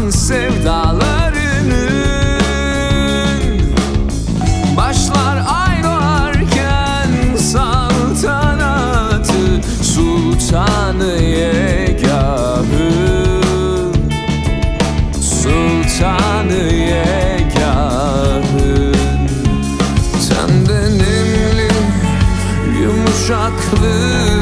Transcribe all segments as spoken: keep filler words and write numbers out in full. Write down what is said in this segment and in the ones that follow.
zaman sevdalarının başlar ay doğarken saltanatı sultanı yegahı, sultanı yegahın. Tende nemli yumuşaklı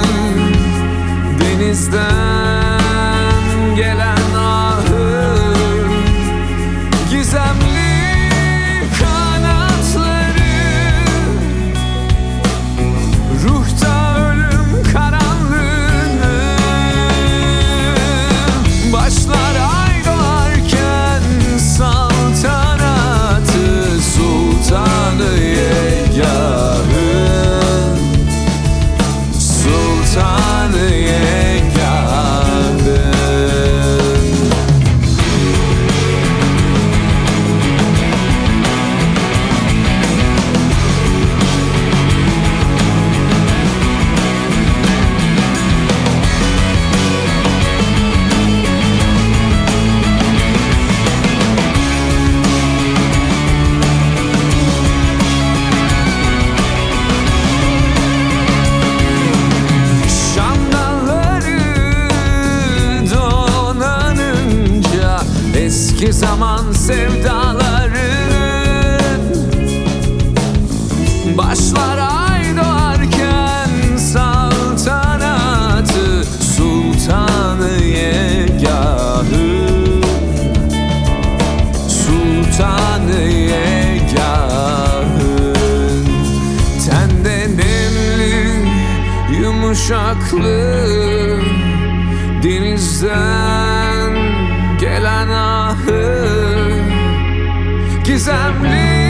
denizden gelen ahır, gizemli kanatları, ruhta ölüm karanlığını. Başlar ay doğarken saltanatı sultanı yegahın, sultanı yegahın. Eski zaman sevdaların başlar ay doğarken saltanatı sultanı yegahı, sultanı yegahın. Tende nemli yumuşaklı denizden gelen ahı, gizemli